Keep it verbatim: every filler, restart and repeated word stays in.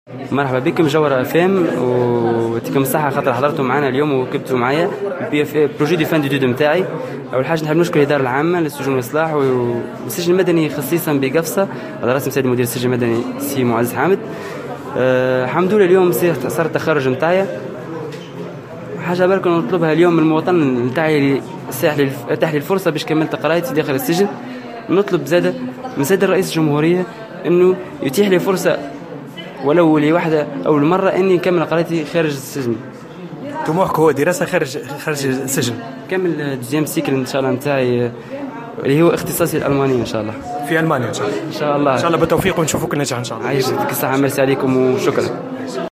مرحبا بكم جوهرة فام، ويعطيكم الصحة خاطر حضرتوا معنا اليوم وكتبتوا معايا بي اف بروجي دي فان دو دو نتاعي. أول حاجة نحب نشكر الإدارة العامة للسجون والإصلاح والسجن المدني خصيصا بقفصة على رأس مساعد مدير السجن المدني سي معز حامد. أه الحمد لله اليوم صار التخرج نتاعي. حاجة برك نطلبها اليوم من المواطن نتاعي اللي اتاح لي الفرصة باش كملت قرايتي داخل السجن. نطلب زادة من سيد الرئيس الجمهورية إنه يتيح لي فرصة ولو لوحدة أول مرة إني نكمل قرايتي خارج السجن. طموحك هو دراسة خارج خارج السجن؟ كمل دوزيام سيكل إن شاء الله نتاعي اللي هو اختصاصي الألماني إن شاء الله. في ألمانيا إن شاء الله. إن شاء الله. إن شاء الله بالتوفيق ونشوفك ناجح إن شاء الله. عايشك الصحة، ميرسي عليكم وشكرا.